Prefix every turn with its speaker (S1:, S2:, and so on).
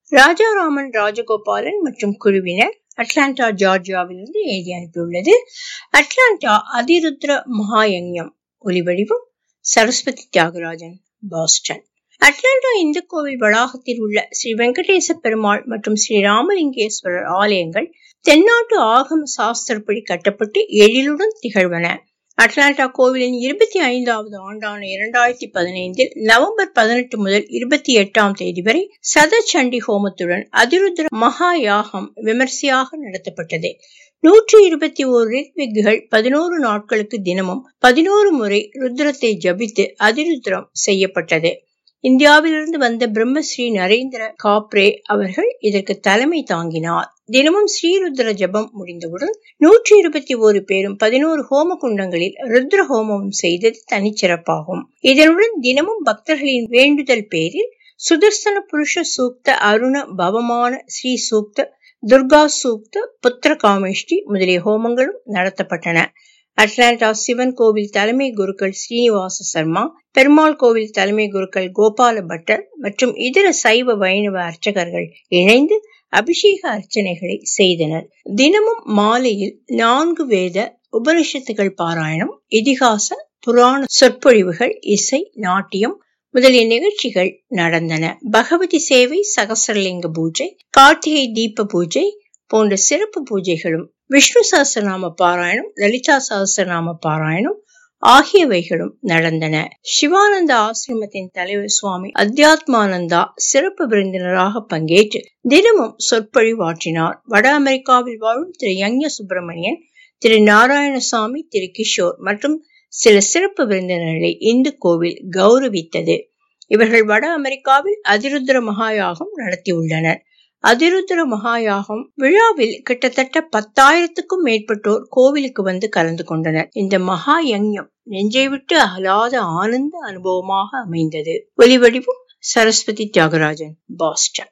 S1: ராஜாராமன் ராஜகோபாலன் மற்றும் குழுவினர் அட்லாண்டா ஜார்ஜியாவிலிருந்து எழுதி அனுப்பியுள்ளது. அட்லாண்டா அதிருத்ர மகாயஞ்ஞம். ஒலிவடிவம் சரஸ்வதி தியாகராஜன், பாஸ்டன். அட்லாண்டா இந்து கோவில் வளாகத்தில் உள்ள ஸ்ரீ வெங்கடேச பெருமாள் மற்றும் ஸ்ரீ ராமலிங்கேஸ்வரர் ஆலயங்கள் தென்னாட்டு ஆகம சாஸ்திரப்படி கட்டப்பட்டு எழிலுடன் திகழ்வன. அட்லாண்டா கோவிலின் 25வது ஆண்டான 2015 நவம்பர் 18 முதல் 28ஆம் தேதி வரை சதச்சண்டி ஹோமத்துடன் அதிருத்ர மகா யாகம் விமர்சையாக நடத்தப்பட்டது. 121 ரித்விக்குகள் 11 நாட்களுக்கு தினமும் 11 முறை ருத்ரத்தை ஜபித்து அதிருத்ரம் செய்யப்பட்டது. இந்தியாவிலிருந்து வந்த பிரம்மஸ்ரீ நரேந்திர காப்ரே அவர்கள் இதற்கு தலைமை தாங்கினார். தினமும் ஸ்ரீருத்ர ஜபம் முடிந்தவுடன் 121 பேரும் 11 ஹோம குண்டங்களில் ருத்ர ஹோமம் செய்தது தனிச்சிறப்பாகும். இதனுடன் தினமும் பக்தர்களின் வேண்டுதல் பேரில் சுதர்சன புருஷ சூக்த, அருண பவமான ஸ்ரீ சூக்த, துர்கா சூக்த, புத்திர காமேஷ்டி முதலிய ஹோமங்களும் நடத்தப்பட்டன. அட்லாண்டா சிவன் கோவில் தலைமை குருக்கள் ஸ்ரீனிவாச சர்மா, பெருமாள் கோவில் தலைமை குருக்கள் கோபால பட்டர் மற்றும் இதர சைவ வைணவ அர்ச்சகர்கள் இணைந்து அபிஷேக அர்ச்சனைகளை செய்தனர். தினமும் மாலையில் 4 வேத உபனிஷத்துகள் பாராயணம், இதிகாச புராண சொற்பொழிவுகள், இசை, நாட்டியம் முதலிய நிகழ்ச்சிகள் நடந்தன. பகவதி சேவை, சகசரலிங்க பூஜை, கார்த்திகை தீப பூஜை போன்ற சிறப்பு பூஜைகளும், விஷ்ணு சஹஸ்ரநாம பாராயணம், லலிதா சஹஸ்ரநாம பாராயணம் ஆகியவைகளும் நடந்தன. சிவானந்த ஆசிரமத்தின் தலைவர் சுவாமி அத்தியாத்மானந்தா சிறப்பு விருந்தினராக பங்கேற்று தினமும் சொற்பொழிவாற்றினார். வட அமெரிக்காவில் வாழும் திரு யங்ய சுப்பிரமணியன், திரு நாராயணசாமி, திரு கிஷோர் மற்றும் சில சிறப்பு விருந்தினர்களை இந்து கோவில் கௌரவித்தது. இவர்கள் வட அமெரிக்காவில் அதிருத்ர மகாயாகம் நடத்தியுள்ளனர். அதிருத்ர மகாயாகம் விழாவில் கிட்டத்தட்ட 10,000க்கும் மேற்பட்டோர் கோவிலுக்கு வந்து கலந்து கொண்டனர். இந்த மகா யஞ்ஞம் நெஞ்சை விட்டு அகலாத ஆனந்த அனுபவமாக அமைந்தது. ஒலிவடிவம் சரஸ்வதி தியாகராஜன், பாஸ்டன்.